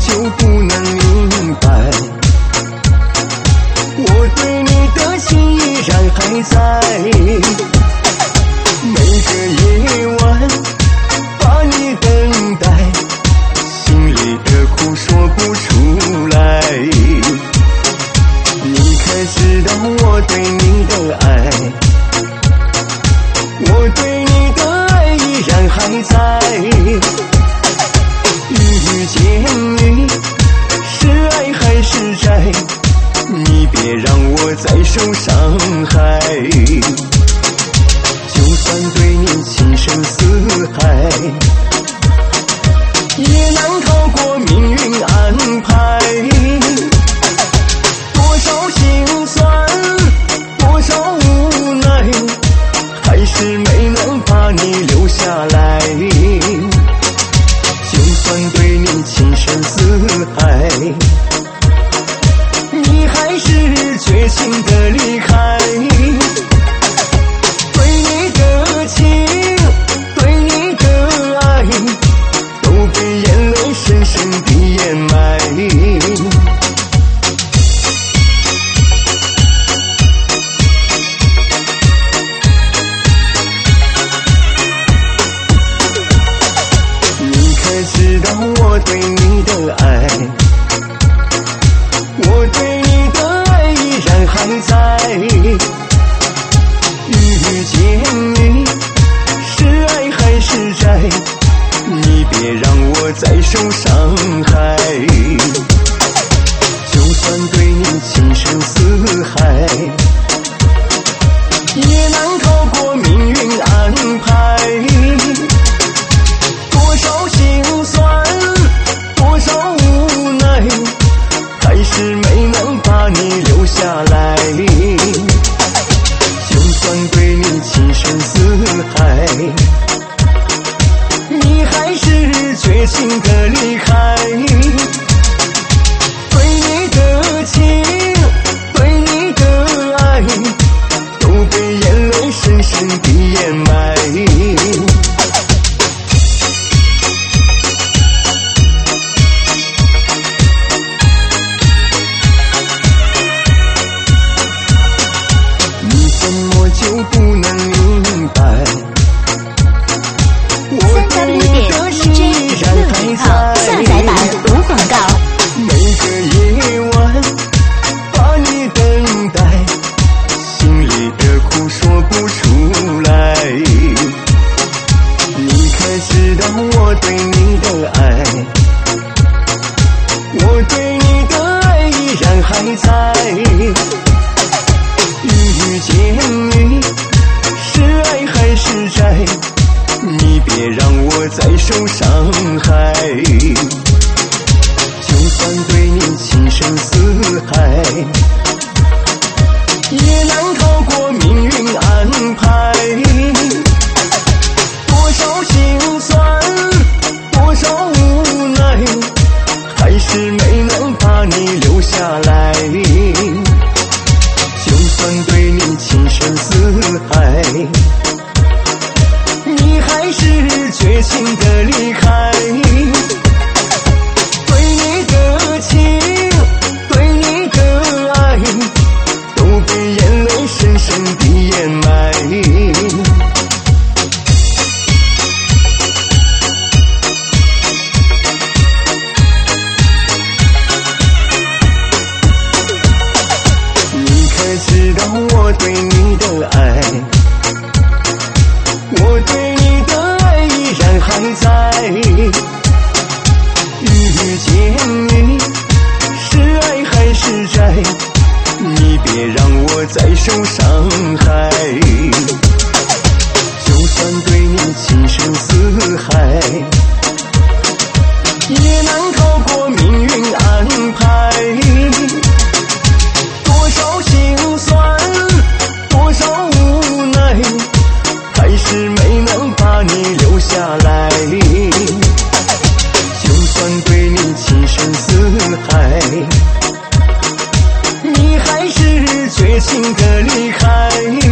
就不能明白，我对你的情依然还在。每个夜晚把你等待，心里的苦说不出来。你可知道我对你的爱，我对你的爱依然还在。遇见你是爱还是债，你别让我再受伤害。就算对你情深似海，也难逃过命运安排。多少心酸，多少无奈，还是没能把你留下来。就算对你情深似海，你还是绝情的离开。对你的情，对你的爱，都被眼泪深深地掩埋。你可知道我对你的爱，我对你的爱依然还在。遇见你是爱还是债，你别让我再受伤害。就算对你情深似海，也难逃过命运安排。多少心酸，多少无奈，还是没能把你留下来。就算对你情深似海，你还是绝情的离开。对你的情，对你的爱，都被眼泪深深地掩埋。你怎么就不能明白，我对你的心依然还在。 下载版无广告。 每个夜晚把你等待，心里的苦说不出来。你可知道我对你的爱，我对你的爱依然还在。遇见你是爱还是债，你别让我再受伤害。就算对你情深似海，也难逃过命运安排。多少心酸，多少无奈，还是没能把你留下来。就算对你情深似海，你还是绝情的离开。对你的情，对你的爱，都被眼泪深深地掩埋。你可知道我对你的爱，我对你的爱依然还在。遇见你是爱还是债，你别让我再受伤害。就算对你情深似海，也难逃过命运安排。多少心酸，多少无奈，还是没能把你留下来。就算对你情深似海，你还是绝情的离开。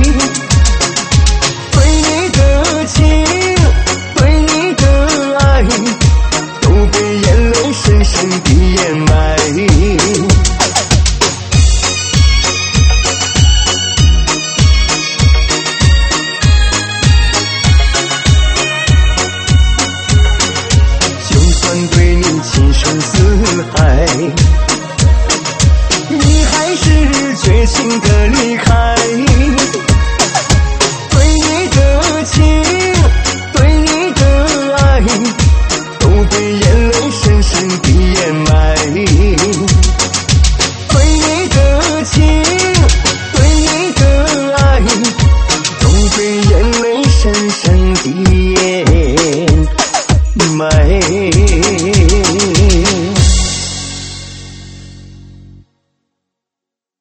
对你的情，对你的爱，都被眼泪心的